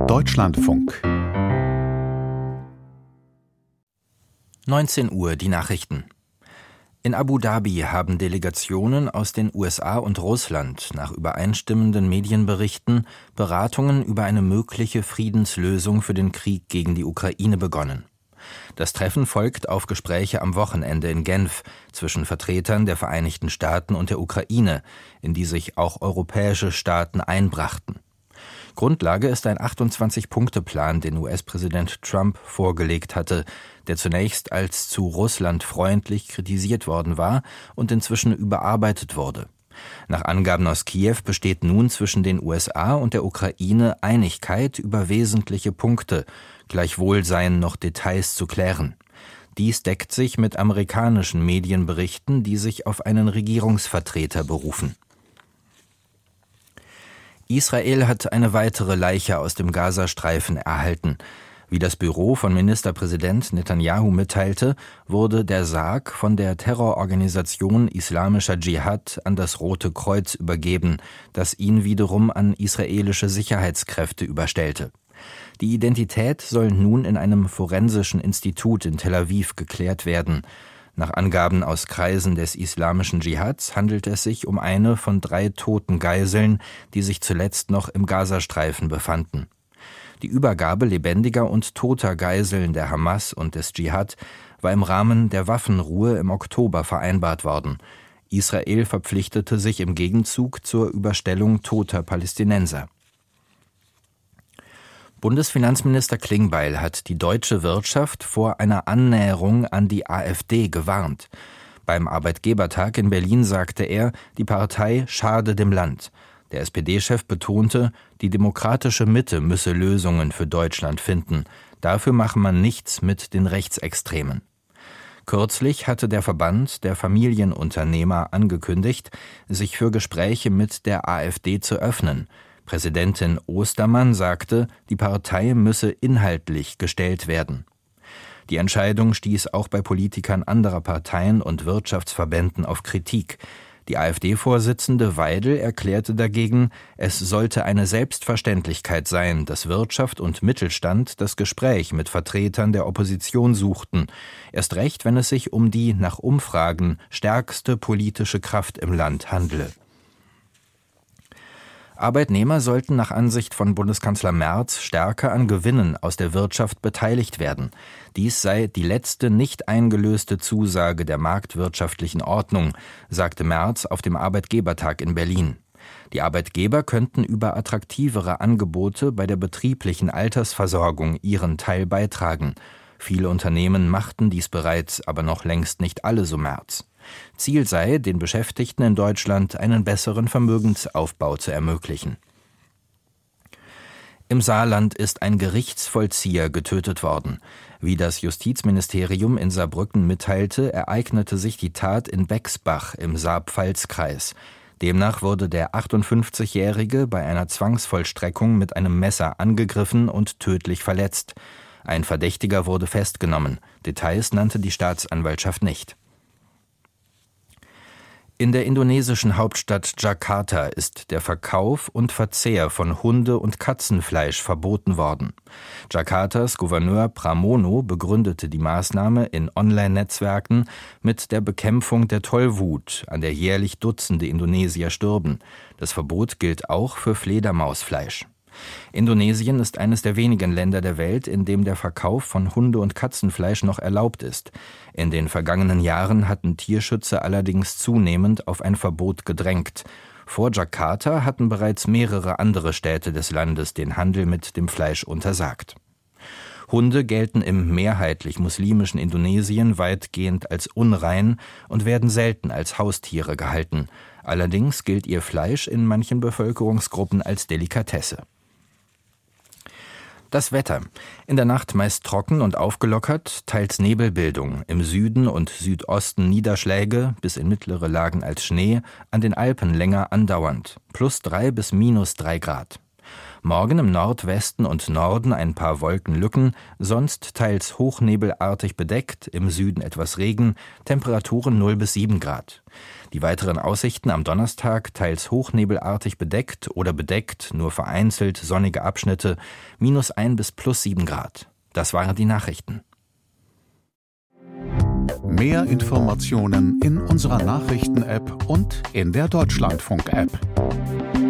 Deutschlandfunk. 19 Uhr, die Nachrichten. In Abu Dhabi haben Delegationen aus den USA und Russland nach übereinstimmenden Medienberichten Beratungen über eine mögliche Friedenslösung für den Krieg gegen die Ukraine begonnen. Das Treffen folgt auf Gespräche am Wochenende in Genf zwischen Vertretern der Vereinigten Staaten und der Ukraine, in die sich auch europäische Staaten einbrachten. Grundlage ist ein 28-Punkte-Plan, den US-Präsident Trump vorgelegt hatte, der zunächst als zu Russland freundlich kritisiert worden war und inzwischen überarbeitet wurde. Nach Angaben aus Kiew besteht nun zwischen den USA und der Ukraine Einigkeit über wesentliche Punkte, gleichwohl seien noch Details zu klären. Dies deckt sich mit amerikanischen Medienberichten, die sich auf einen Regierungsvertreter berufen. Israel hat eine weitere Leiche aus dem Gazastreifen erhalten. Wie das Büro von Ministerpräsident Netanyahu mitteilte, wurde der Sarg von der Terrororganisation Islamischer Dschihad an das Rote Kreuz übergeben, das ihn wiederum an israelische Sicherheitskräfte überstellte. Die Identität soll nun in einem forensischen Institut in Tel Aviv geklärt werden. Nach Angaben aus Kreisen des islamischen Dschihads handelt es sich um eine von 3 toten Geiseln, die sich zuletzt noch im Gazastreifen befanden. Die Übergabe lebendiger und toter Geiseln der Hamas und des Dschihad war im Rahmen der Waffenruhe im Oktober vereinbart worden. Israel verpflichtete sich im Gegenzug zur Überstellung toter Palästinenser. Bundesfinanzminister Klingbeil hat die deutsche Wirtschaft vor einer Annäherung an die AfD gewarnt. Beim Arbeitgebertag in Berlin sagte er, die Partei schade dem Land. Der SPD-Chef betonte, die demokratische Mitte müsse Lösungen für Deutschland finden. Dafür mache man nichts mit den Rechtsextremen. Kürzlich hatte der Verband der Familienunternehmer angekündigt, sich für Gespräche mit der AfD zu öffnen. Präsidentin Ostermann sagte, die Partei müsse inhaltlich gestellt werden. Die Entscheidung stieß auch bei Politikern anderer Parteien und Wirtschaftsverbänden auf Kritik. Die AfD-Vorsitzende Weidel erklärte dagegen, es sollte eine Selbstverständlichkeit sein, dass Wirtschaft und Mittelstand das Gespräch mit Vertretern der Opposition suchten, erst recht, wenn es sich um die nach Umfragen stärkste politische Kraft im Land handle. Arbeitnehmer sollten nach Ansicht von Bundeskanzler Merz stärker an Gewinnen aus der Wirtschaft beteiligt werden. Dies sei die letzte nicht eingelöste Zusage der marktwirtschaftlichen Ordnung, sagte Merz auf dem Arbeitgebertag in Berlin. Die Arbeitgeber könnten über attraktivere Angebote bei der betrieblichen Altersversorgung ihren Teil beitragen. Viele Unternehmen machten dies bereits, aber noch längst nicht alle, so Merz. Ziel sei, den Beschäftigten in Deutschland einen besseren Vermögensaufbau zu ermöglichen. Im Saarland ist ein Gerichtsvollzieher getötet worden. Wie das Justizministerium in Saarbrücken mitteilte, ereignete sich die Tat in Bexbach im Saar-Pfalz-Kreis. Demnach wurde der 58-Jährige bei einer Zwangsvollstreckung mit einem Messer angegriffen und tödlich verletzt. Ein Verdächtiger wurde festgenommen. Details nannte die Staatsanwaltschaft nicht. In der indonesischen Hauptstadt Jakarta ist der Verkauf und Verzehr von Hunde- und Katzenfleisch verboten worden. Jakartas Gouverneur Pramono begründete die Maßnahme in Online-Netzwerken mit der Bekämpfung der Tollwut, an der jährlich Dutzende Indonesier stürben. Das Verbot gilt auch für Fledermausfleisch. Indonesien ist eines der wenigen Länder der Welt, in dem der Verkauf von Hunde- und Katzenfleisch noch erlaubt ist. In den vergangenen Jahren hatten Tierschützer allerdings zunehmend auf ein Verbot gedrängt. Vor Jakarta hatten bereits mehrere andere Städte des Landes den Handel mit dem Fleisch untersagt. Hunde gelten im mehrheitlich muslimischen Indonesien weitgehend als unrein und werden selten als Haustiere gehalten. Allerdings gilt ihr Fleisch in manchen Bevölkerungsgruppen als Delikatesse. Das Wetter. In der Nacht meist trocken und aufgelockert, teils Nebelbildung, im Süden und Südosten Niederschläge, bis in mittlere Lagen als Schnee, an den Alpen länger andauernd, +3 bis -3 Grad. Morgen im Nordwesten und Norden ein paar Wolkenlücken, sonst teils hochnebelartig bedeckt, im Süden etwas Regen, Temperaturen 0 bis 7 Grad. Die weiteren Aussichten am Donnerstag teils hochnebelartig bedeckt oder bedeckt, nur vereinzelt sonnige Abschnitte, -1 bis +7 Grad. Das waren die Nachrichten. Mehr Informationen in unserer Nachrichten-App und in der Deutschlandfunk-App.